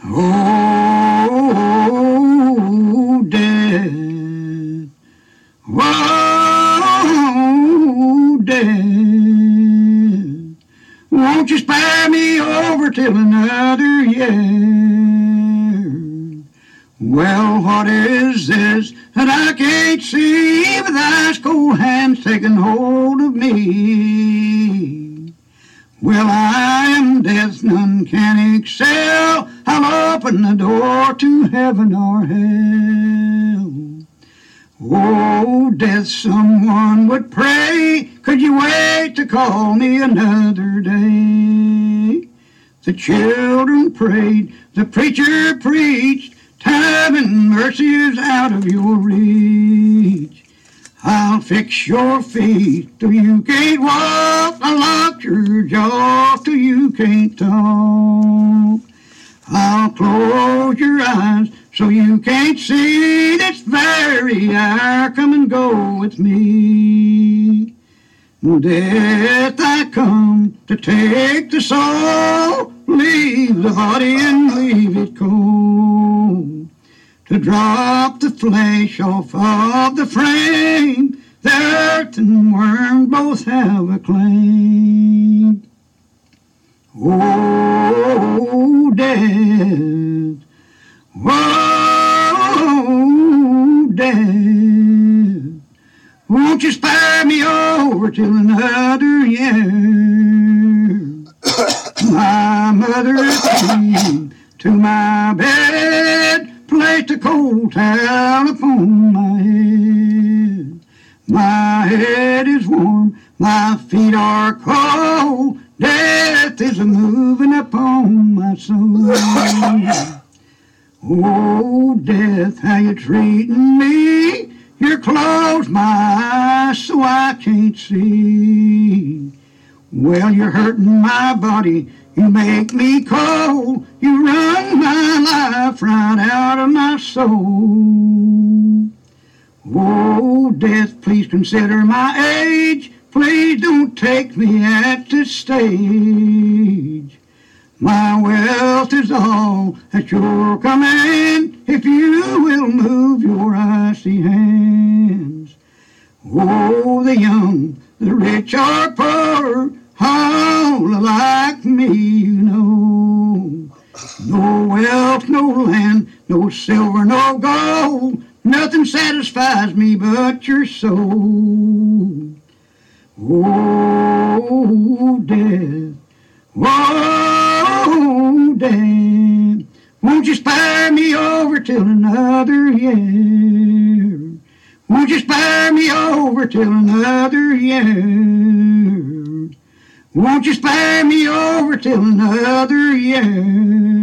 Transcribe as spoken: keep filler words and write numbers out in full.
Oh, death. Oh, death. Won't you spare me over till another year? Well, what is this that I can't see with ice cold hands taking hold of me? Well, I am death, none can excel. I'll open the door to heaven or hell. Oh, death, someone would pray, could you wait to call me another day? The children prayed, the preacher preached, time and mercy is out of your reach. I'll fix your feet till you can't walk, I'll lock your jaw till you can't talk. I'll close your eyes so you can't see this very hour. Come and go with me. Death, I come to take the soul, leave the body and leave it cold. To drop the flesh off of the frame, the earth and worm both have a claim. Oh, death, oh, death, won't you spare me over till another year? My mother came to my bed, placed a cold towel upon my head. My head is warm, my feet are cold, death is a moving upon my soul. Oh, death, how you treating me? You close my eyes so I can't see. Well, you're hurting my body, you make me cold, you run my life right out of my soul. Oh, death, please consider my age, please don't take me at this stage. My wealth is all at your command, if you will move your icy hands. Oh, the young, the rich or poor, all like me, you know. No wealth, no land, no silver, no gold, nothing satisfies me but your soul. Oh, death, oh, death, won't you spare me over till another year? Won't you spare me over till another year? Won't you spare me over till another year?